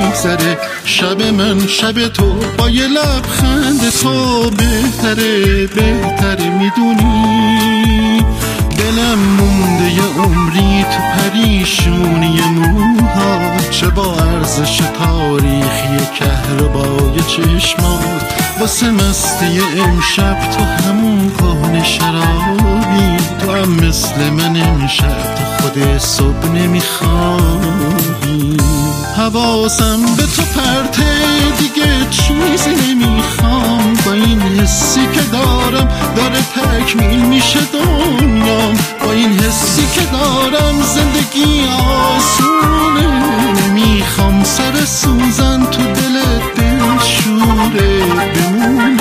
میگذره. شب من شب تو با یه لبخند تو بهتره میدونی. دلم مونده یه عمری تو پریشونی موهات، چه با ارزش تاریخی کهربای چشمات. واسه مستی امشب تو همون کهنه شرابی، تو هم مثل من امشب تا خود صبح نمیخوابی. حواسم به تو پرته دیگه چیزی نمیخوام، با این حسی که دارم داره تکمیل میشه دنیام. با این حسی که دارم زندگی آسونه، نمیخوام سر سوزن تو دلت دلشوره بمونه.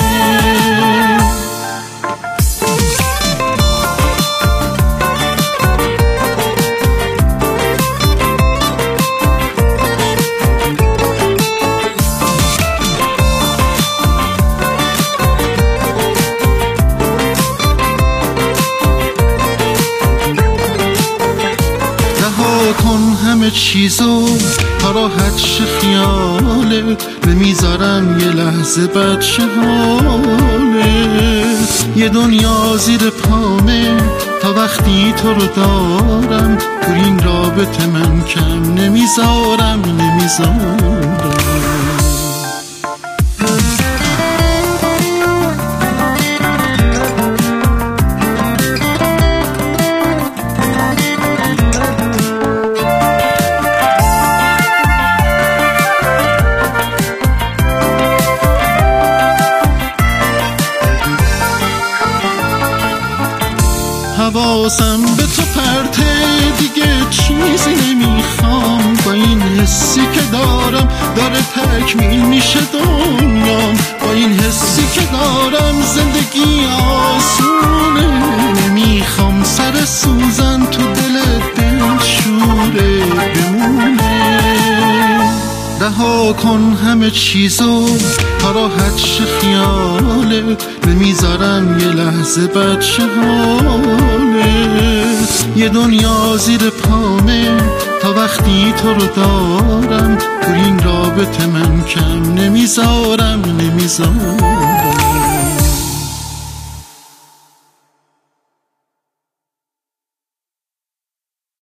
کن همه چیزو تا راحت شه خیالت، نمیذارم یه لحظه بد شه حالت. یه دنیا زیر پامه تا وقتی تو رو دارم، تو این رابطه من کم نمیذارم. حواسم به تو پرته دیگه چیزی نمیخوام، با این حسی که دارم داره تکمیل میشه دنیام. با این حسی که دارم زندگی آسونه، نمیخوام سر سوزن تو دلت دلشوره بمونه. رها کن همه چیزو تا راحت شه خیالت، نمیذارم یه لحظه بد شه حالت. یه دنیا زیر پامه تا وقتی تو رو دارم، تو این رابطه من کم نمیذارم.